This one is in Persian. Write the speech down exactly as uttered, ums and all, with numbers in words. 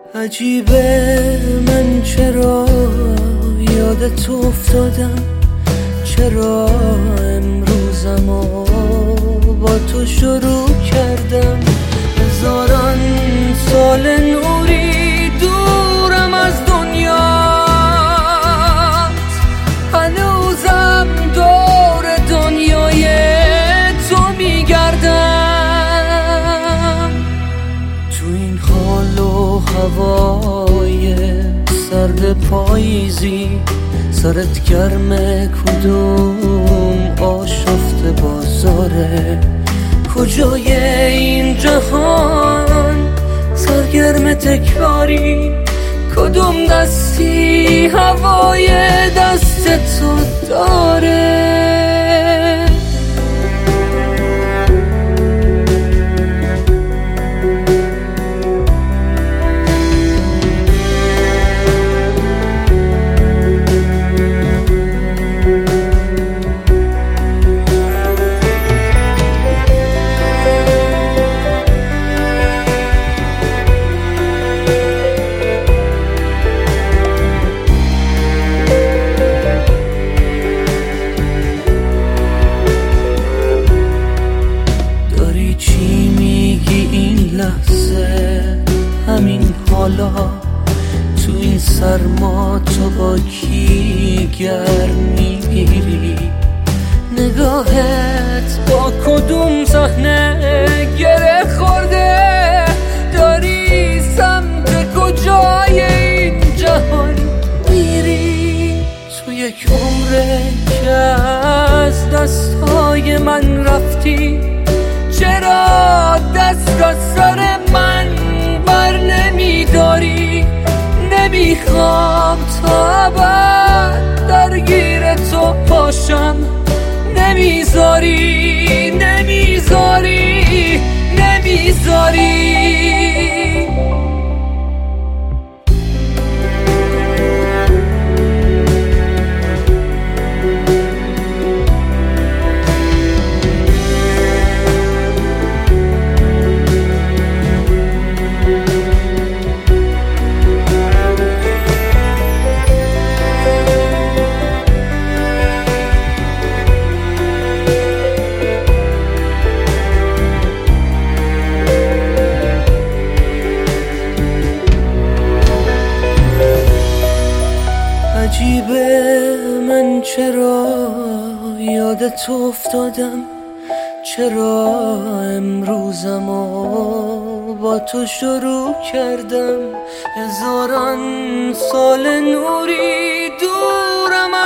عجیبه من چرا یادت افتادم، چرا امروزمو با تو شروع کردم. هزاران سال نوری دورم از دنیا، هنوزم دور دنیای تو میگردم. تو این حال و هوای سرد پاییزی، سرت گرمه کدوم آشفته بازاره، کجای این جهان سرگرم تکراری، کدوم دستی هوای دست تو داره. همین حالا تو این سرما تو با کی گرم میگیری؟ نگاهت با کدوم صحنه گره خورده؟ داری سمت کجای این جهان میری؟ تو یک عمره که از دستای من رفتی، چرا دست از سر من بر نمیداری؟ نمیخوام تا ابد درگیر تو باشم، نمیذاری نمیذاری نمیذاری. عجیبه من چرا یادت افتادم، چرا امروزمو با تو شروع کردم. هزاران سال نوری دورم